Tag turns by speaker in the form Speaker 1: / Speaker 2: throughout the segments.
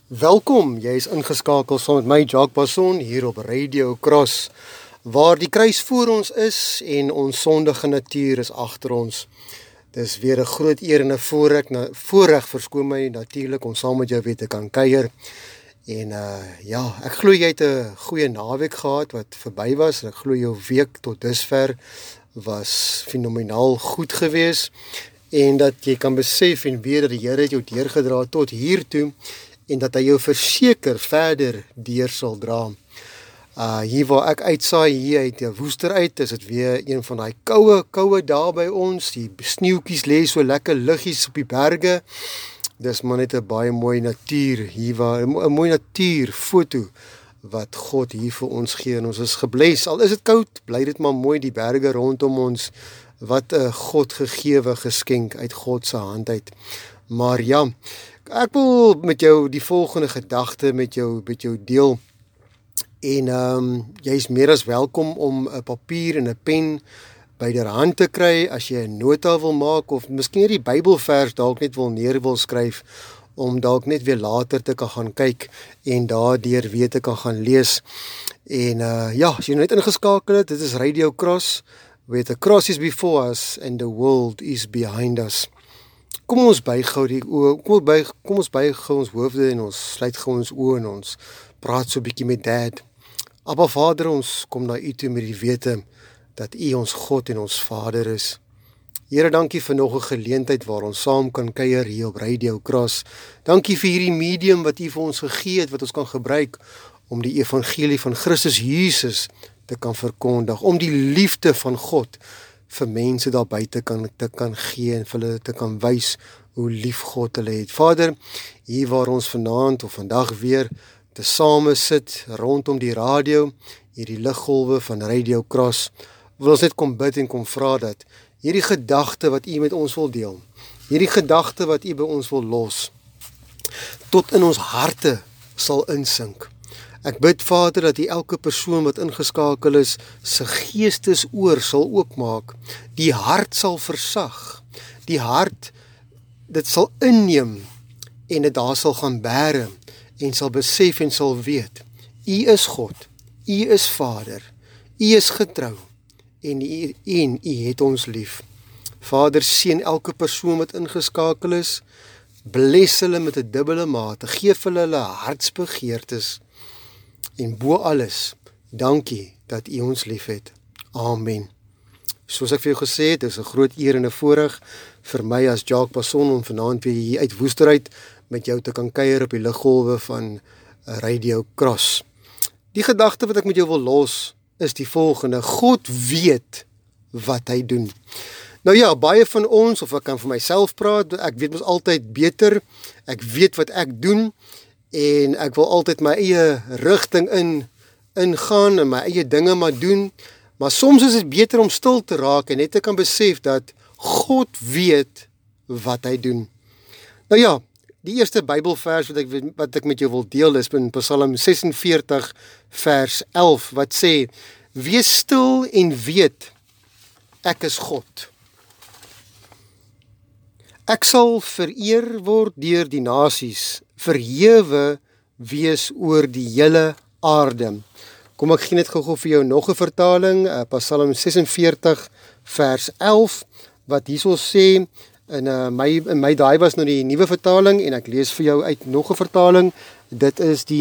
Speaker 1: Welkom, jy is ingeskakel saam met my Jacques Basson hier op Radio Cross, waar die kruis voor ons is en ons sondige natuur is agter ons. Dis weer 'n groot eer en 'n voorreg verskoon my natuurlik om saam met jou weer te kan kuier. En ek glo jy het 'n goeie naweek gehad wat verby was. Ek glo jou week tot dusver was fenomenaal goed geweest en dat jy kan besef en weet dat die Here het jou deurgedra tot hier toe en dat hy jou verseker verder deur sal dra. Hier waar ek uitsaai, hier uit die woester uit, is dit weer een van die koue dae by ons. Die sneeuwtjies lê so lekker liggies op die berge. Dis maar net 'n baie mooi natuur hier waar 'n mooi natuurfoto wat God hier vir ons gee. En ons is gebless. Al is dit koud, bly dit maar mooi, die berge rondom ons. Wat 'n God gegewe geskenk uit God se hand uit. Maar ja, ek wil met jou die volgende gedagte met jou deel. En jy is meer as welkom om 'n papier en 'n pen byderhand te kry as jy 'n nota wil maak of miskien die Bybelvers dalk net wil skryf om dalk net weer later te kan gaan kyk en daardeur weer te kan gaan lees. En as jy net ingeskakel het, dit is Radio Cross, where the cross is before us and the world is behind us. Kom ons buig gou die oë, kom ons buig gou ons hoofde en ons sluit gou ons oë en ons praat so 'n bietjie met Dad. Abba Vader, ons kom na U toe met die wete dat U ons God en ons Vader is. Here, dankie vir nog 'n geleentheid waar ons saam kan kuier hier op Radio Cross. Dankie vir hierdie medium wat U vir ons gegee het, wat ons kan gebruik om die evangelie van Christus Jesus te kan verkondig, om die liefde van God vir mense daar buite te kan gee en vir hulle te kan wys hoe lief God hulle het. Vader, hier waar ons vanaand of vandag weer te same sit rondom die radio, hierdie liggolwe van Radio Cross, wil ons net kom bid en kom vra dat hierdie gedagte wat U met ons wil deel, hierdie gedagte wat U by ons wil los, tot in ons harte sal insink. Ek bid, Vader, dat U elke persoon wat ingeskakel is, se geestesoor sal oopmaak, die hart sal versag, die hart, dit sal inneem, en dit daar sal gaan bære, en sal besef en sal weet, U is God, U is Vader, U is getrou, en U het ons lief. Vader, seën elke persoon wat ingeskakel is, bless hulle met 'n dubbele mate, geef hulle hartsbegeertes, en bo alles, dankie dat U ons lief het. Amen. Soos ek vir jou gesê het, is 'n groot eer en 'n voorreg vir my as Jacques Basson om vanaand weer hier uit Woester uit met jou te kan kuier op die liggolwe van Radio Cross. Die gedagte wat ek met jou wil los is die volgende: God weet wat hy doen. Nou ja, baie van ons, of ek kan vir myself praat, ek weet mos altyd beter, ek weet wat ek doen, en ek wil altyd my eie rigting ingaan en my eie dinge maar doen, maar soms is dit beter om stil te raak en net te kan besef dat God weet wat hy doen. Nou ja, die eerste Bybelvers wat ek met jou wil deel is in Psalm 46 vers 11 wat sê: Wees stil en weet, ek is God. Ek sal vereer word deur die nasies, verhewe wees oor die hele aarde. Kom ek gee net gou vir jou nog 'n vertaling, Psalm 46 vers 11, wat hierso sê, in my daai was nou die nuwe vertaling, en ek lees vir jou uit nog 'n vertaling, dit is die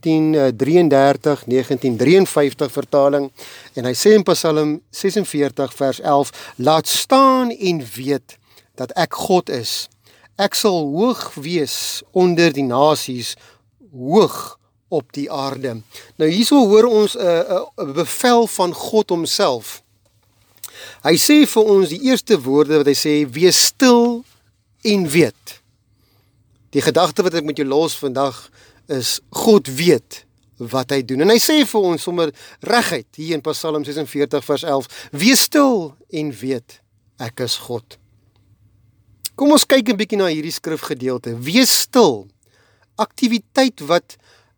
Speaker 1: 1953 vertaling, en hy sê in Psalm 46 vers 11, laat staan en weet dat ek God is. Ek sal hoog wees onder die nasies, hoog op die aarde. Nou hierso hoor ons 'n bevel van God homself. Hy sê vir ons die eerste woorde wat hy sê, wees stil en weet. Die gedagte wat ek met jou los vandag is, God weet wat hy doen. En hy sê vir ons sommer reguit hier in Psalm 46 vers 11, wees stil en weet, ek is God. Kom ons kyk 'n bietjie na hierdie skrifgedeelte. Wees stil, aktiwiteit wat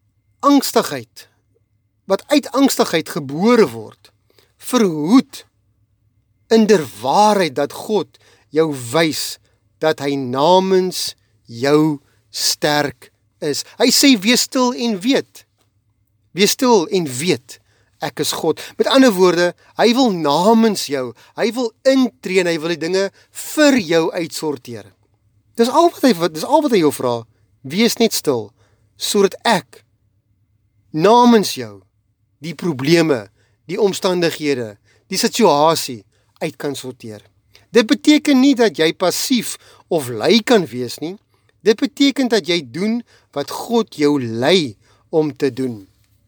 Speaker 1: uit angstigheid gebore word, verhoed in der waarheid dat God jou wys dat hy namens jou sterk is. Hy sê, wees stil en weet. Wees stil en weet, ek is God. Met ander woorde, hy wil namens jou, hy wil intree en hy wil die dinge vir jou uitsorteer. Dis al wat hy jou vra, wees net stil, sodat ek namens jou die probleme, die omstandighede, die situasie uit kan sorteer. Dit beteken nie dat jy passief of lui kan wees nie. Dit beteken dat jy doen wat God jou lei om te doen.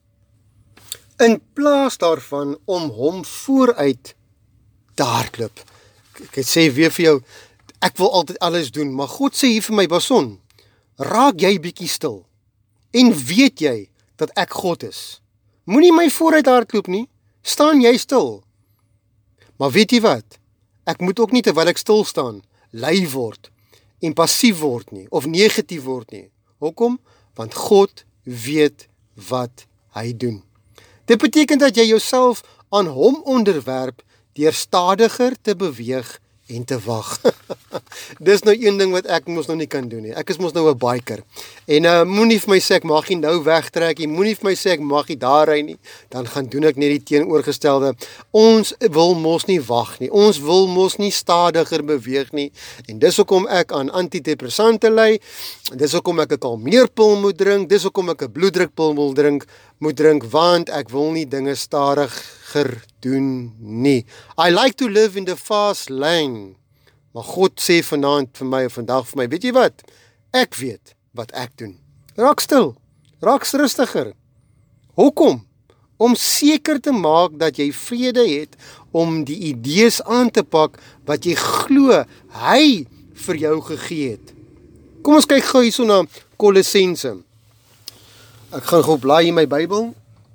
Speaker 1: In plaas daarvan om hom vooruit te hardloop. Ek sê weer vir jou, ek wil altyd alles doen, maar God sê hier vir my, Bason, raak jy bietjie stil en weet jy dat ek God is. Moenie my vooruit hardloop nie, staan jy stil. Maar weet jy wat? Ek moet ook nie terwyl ek stil staan, lui word en passief word nie, of negatief word nie. Hoekom? Want God weet wat hy doen. Dit beteken dat jy jouself aan hom onderwerp deur stadiger te beweeg en te wag. Dis nou een ding wat ek mos nou nie kan doen nie. Ek is mos nou 'n biker. En moenie vir my sê ek mag nie nou wegtrek nie, moenie vir my sê ek mag nie daar ry nie, dan gaan doen ek net die teenoorgestelde. Ons wil mos nie wag nie. Ons wil mos nie stadiger beweeg nie. En dis hoekom ek aan antidepressante ly. Dis hoekom ek 'n kalmeerpil moet drink. Dis hoekom ek 'n bloeddrukpil moet drink, want ek wil nie dinge stadiger doen nie. I like to live in the fast lane. Maar God sê vandag vir my, weet jy wat? Ek weet wat ek doen. Raak stil, raak rustiger. Hoekom? Om seker te maak dat jy vrede het om die idees aan te pak wat jy glo hy vir jou gegee het. Kom ons kyk gou hierso na Kolossense. Ek gaan gou blaai in my Bybel.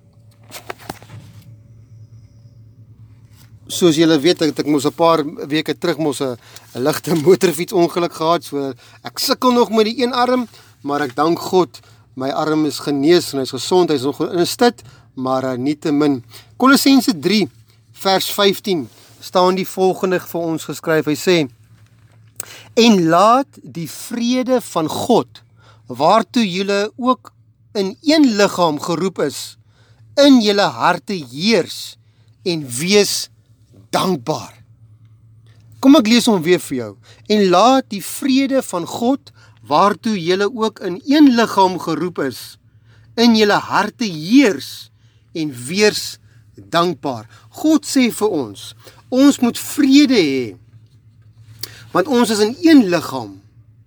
Speaker 1: Soos julle weet, ek mos 'n paar weke terug mos 'n ligte motorfietsongeluk gehad, so ek sukkel nog met die een arm, maar ek dank God, my arm is genees en hy is gesond, hy is nog in 'n stit, maar nietemin. Kolossense 3 vers 15 staan die volgende vir ons geskryf. Hy sê: En laat die vrede van God, waartoe julle ook in een liggaam geroep is, in julle harte heers en wees dankbaar. Kom ek lees hom weer vir jou. En laat die vrede van God, waartoe julle ook in een liggaam geroep is, in julle harte heers en wees dankbaar. God sê vir ons moet vrede hê, want ons is in een liggaam.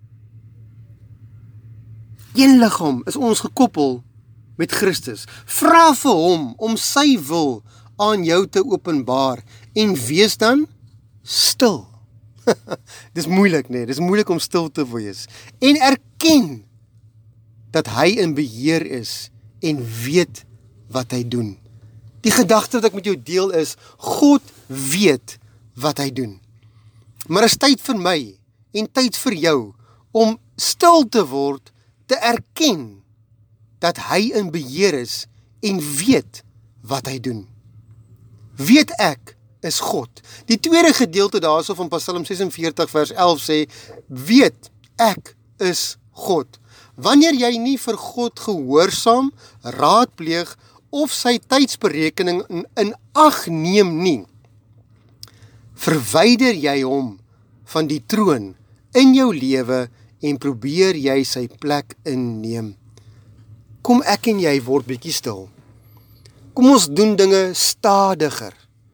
Speaker 1: Een liggaam is ons gekoppel met Christus. Vra vir hom om sy wil aan jou te openbaar en wees dan stil. Dis moeilik, nee, dis moeilik om stil te wees. En erken dat hy in beheer is en weet wat hy doen. Die gedagte wat ek met jou deel is, God weet wat hy doen. Maar is tyd vir my en tyd vir jou om stil te word, te erken dat hy in beheer is en weet wat hy doen. Weet ek is God. Die tweede gedeelte daarso van Psalm 46 vers 11 sê, weet ek is God. Wanneer jy nie vir God gehoorsaam, raadpleeg of sy tydsberekening in ag neem nie, verwyder jy hom van die troon in jou lewe en probeer jy sy plek inneem. Kom ek en jy word bietjie stil. Kom ons doen dinge stadiger.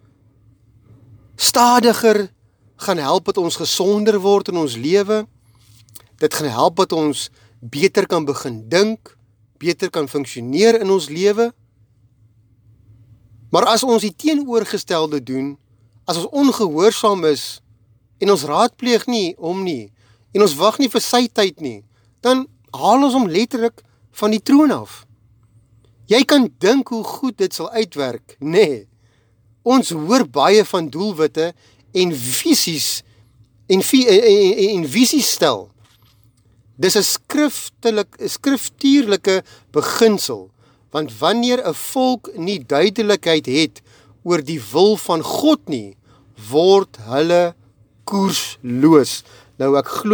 Speaker 1: Stadiger gaan help dat ons gesonder word in ons lewe. Dit gaan help dat ons beter kan begin dink, beter kan funksioneer in ons lewe. Maar as ons die teenoorgestelde doen, as ons ongehoorsaam is en ons raadpleeg nie hom nie en ons wag nie vir sy tyd nie, dan haal ons hom letterlik van die troon af. Jy kan dink hoe goed dit sal uitwerk, nee. Ons hoor baie van doelwitte en visies en visies stel. Dis 'n skriftuurlike beginsel, want wanneer 'n volk nie duidelikheid het oor die wil van God nie, word hulle koersloos. Nou ek glo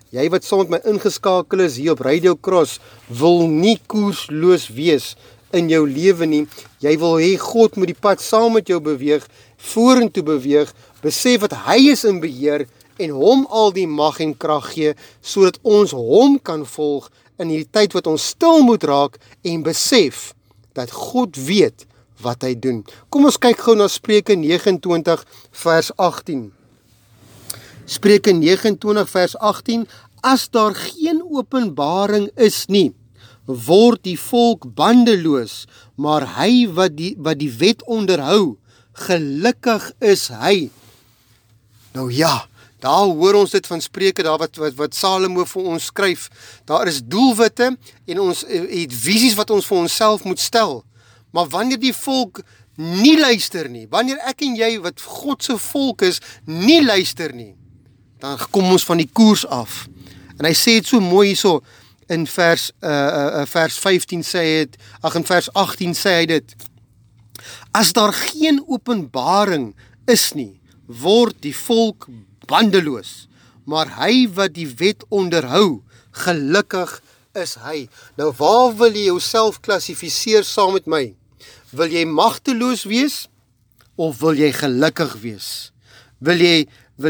Speaker 1: Jy wat saam met my ingeskakel is hier op Radio Cross, wil nie koersloos wees in jou lewe nie. Jy wil hê God moet die pad saam met jou beweeg, vorentoe beweeg, besef dat hy is in beheer en hom al die mag en krag gee, sodat ons hom kan volg in hierdie tyd wat ons stil moet raak en besef dat God weet wat hy doen. Kom ons kyk gou na Spreuke 29 vers 18. Spreuke 29 vers 18, as daar geen openbaring is nie, word die volk bandeloos, maar hy wat die wet onderhou, gelukkig is hy. Nou ja, daar hoor ons dit van Spreuke, daar wat Salomo vir ons skryf. Daar is doelwitte en ons het visies wat ons vir onsself moet stel. Maar wanneer die volk nie luister nie, wanneer ek en jy wat God se volk is, nie luister nie, dan kom ons van die koers af. En hy sê het so mooi hierso, in vers 15 sê hy dit, in vers 18 sê hy dit, as daar geen openbaring is nie, word die volk bandeloos, maar hy wat die wet onderhou, gelukkig is hy. Nou waar wil jy jouself klassifiseer saam met my? Wil jy magteloos wees, of wil jy gelukkig wees? Wil jy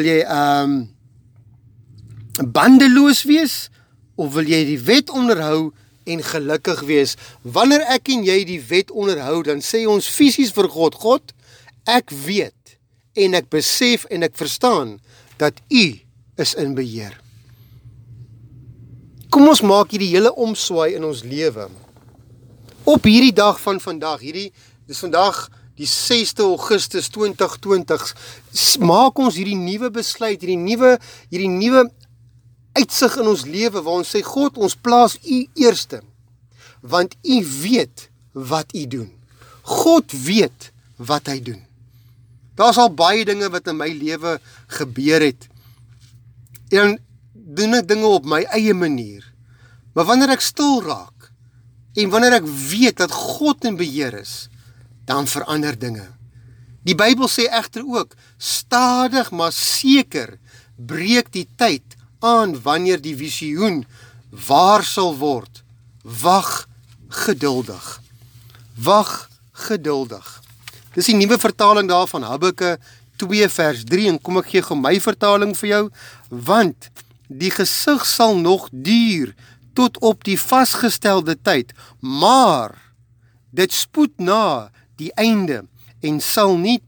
Speaker 1: bandeloos wees, of wil jy die wet onderhou en gelukkig wees? Wanneer ek en jy die wet onderhou, dan sê ons fisies vir God, God, ek weet, en ek besef en ek verstaan, dat U is in beheer. Kom ons maak hierdie hele omswaai in ons lewe. Op hierdie dag van vandag, dis vandag die 6de Augustus 2020, maak ons hierdie nuwe besluit, hierdie nuwe uitsig in ons lewe, waar ons sê, God, ons plaas U eerste, want U weet wat U doen. God weet wat hy doen. Daar's al baie dinge wat in my lewe gebeur het, en doen ek dinge op my eie manier, maar wanneer ek stil raak, en wanneer ek weet dat God in beheer is, dan verander dinge. Die Bybel sê egter ook, stadig maar seker breek die tyd aan wanneer die visioen waar sal word. Wag geduldig. Wag geduldig. Dis die nuwe vertaling daarvan, Habakuk 2 vers 3, en kom ek gee gou my vertaling vir jou, want die gesig sal nog duur tot op die vasgestelde tyd, maar dit spoed na die einde en sal nie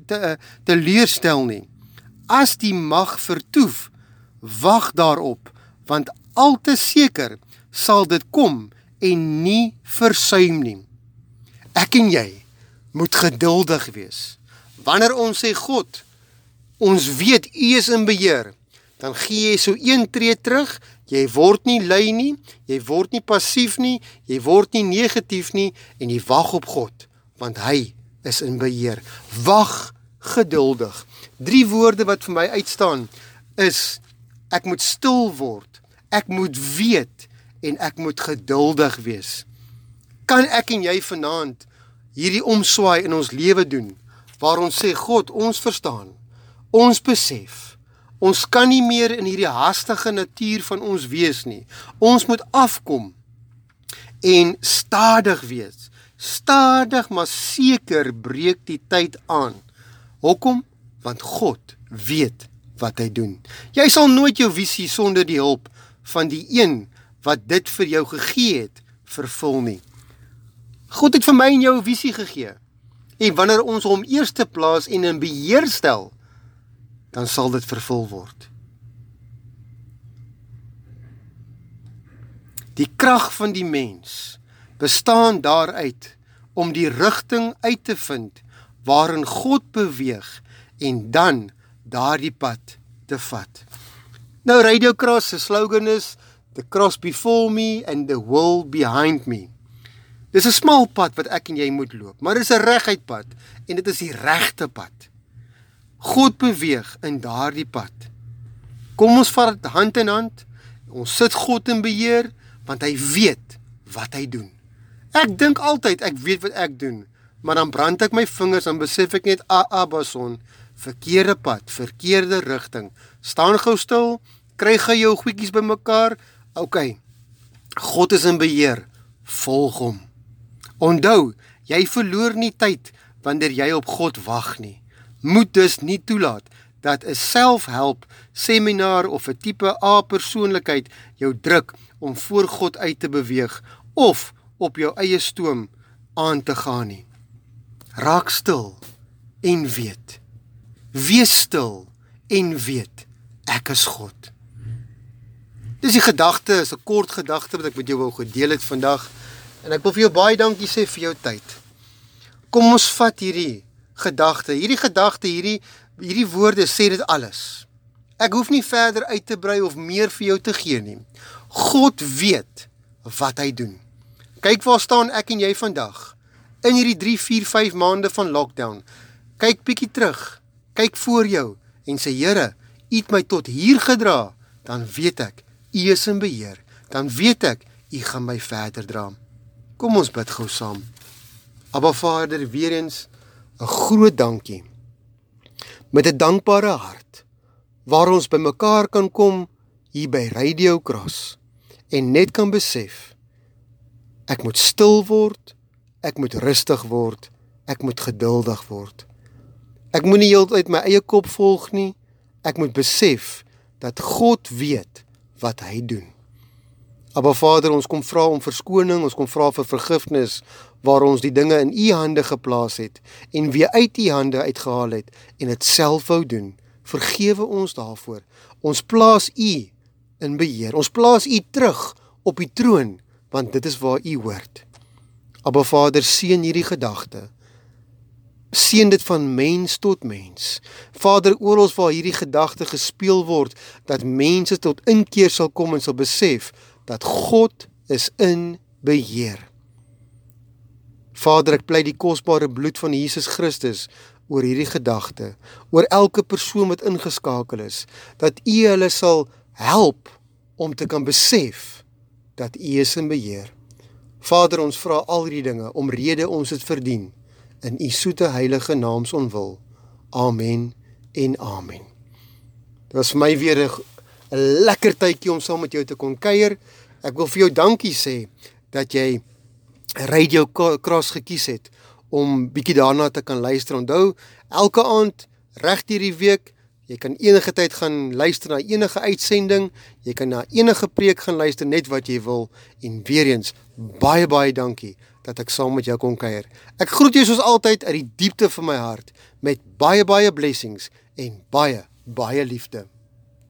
Speaker 1: teleurstel nie. As die mag vertoef, wag daarop, want al te seker sal dit kom en nie versuim nie. Ek en jy moet geduldig wees. Wanneer ons sê, God, ons weet U is in beheer, dan gee jy so een tree terug, jy word nie lui nie, jy word nie passief nie, jy word nie negatief nie, en jy wag op God, want hy is in beheer. Wag geduldig. 3 woorde wat vir my uitstaan is, ek moet stil word, ek moet weet, en ek moet geduldig wees. Kan ek en jy vanaand hierdie omswaai in ons lewe doen, waar ons sê, God, ons verstaan, ons besef, ons kan nie meer in hierdie haastige natuur van ons wees nie. Ons moet afkom en stadig wees. Stadig maar seker breek die tyd aan. Hoekom? Want God weet wat hy doen. Jy sal nooit jou visie sonder die hulp van die een wat dit vir jou gegee het, vervul nie. God het vir my en jou 'n visie gegee. En wanneer ons hom eerste plaas en in beheer stel, dan sal dit vervul word. Die krag van die mens bestaan daaruit om die rigting uit te vind waarin God beweeg en dan daardie pad te vat. Nou Radio Cross se slogan is The cross before me and the world behind me. Dis 'n smal pad wat ek en jy moet loop, maar dis 'n reguit pad en dit is die regte pad. God beweeg in daardie pad. Kom ons vat hand in hand, ons sit God in beheer, want hy weet wat hy doen. Ek dink altyd ek weet wat ek doen, maar dan brand ek my vingers en besef ek net, Abason, verkeerde pad, verkeerde rigting. Staan gou stil Kry jy jou goedjies bymekaar? OK. God is in beheer. Volg hom. Onthou, jy verloor nie tyd wanneer jy op God wag nie. Moet dus nie toelaat dat 'n selfhelp seminar of 'n tipe A persoonlikheid jou druk om voor God uit te beweeg of op jou eie stoom aan te gaan nie. Raak stil en weet. Wees stil en weet, ek is God. Dis die gedagte, is 'n kort gedagte wat ek met jou wou gedeel het vandag. En ek wil vir jou baie dankie sê vir jou tyd. Kom ons vat hierdie gedagte, hierdie woorde sê dit alles. Ek hoef nie verder uit te brei of meer vir jou te gee nie. God weet wat hy doen. Kyk waar staan ek en jy vandag, in hierdie 3, 4, 5 maande van lockdown. Kyk bietjie terug, kyk voor jou en sê, Here, U het my tot hier gedra, dan weet ek, U is in beheer, dan weet ek, U gaan my verder dra. Kom ons bid gou saam. Abba Vader, weer eens 'n groot dankie, met 'n dankbare hart, waar ons by mekaar kan kom, hier by Radio Cross, en net kan besef, ek moet stil word, ek moet rustig word, ek moet geduldig word. Ek moet nie heeltyd my eie kop volg nie, ek moet besef, dat God weet wat hy doen. Abba Vader, ons kom vra om verskoning, ons kom vra vir vergifnis, waar ons die dinge in U hande geplaas het, en weer uit U hande uitgehaal het, en het self wou doen. Vergewe ons daarvoor. Ons plaas U in beheer. Ons plaas U terug op die troon, want dit is waar U hoort. Abba Vader, seën hierdie gedagte. Seën dit van mens tot mens. Vader, oral waar hierdie gedagte gespeel word, dat mense tot inkeer sal kom en sal besef, dat God is in beheer. Vader, ek pleit die kosbare bloed van Jesus Christus oor hierdie gedagte, oor elke persoon wat ingeskakel is, dat U hulle sal help om te kan besef dat U is in beheer. Vader, ons vra al hierdie dinge omrede ons het verdien, in U soete heilige naams onwil. Amen en amen. Dit was vir my weer 'n lekker tydjie om saam met jou te kon kuier. Ek wil vir jou dankie sê, dat jy Radio Cross gekies het, om bietjie daarna te kan luister. Onthou, elke aand, reg deur die week, jy kan enige tyd gaan luister na enige uitsending, jy kan na enige preek gaan luister, net wat jy wil, en weer eens, baie, baie dankie, dat ek saam met jou kon kuier. Ek groet jou soos altyd uit die diepte van my hart, met baie, baie blessings, en baie, baie liefde.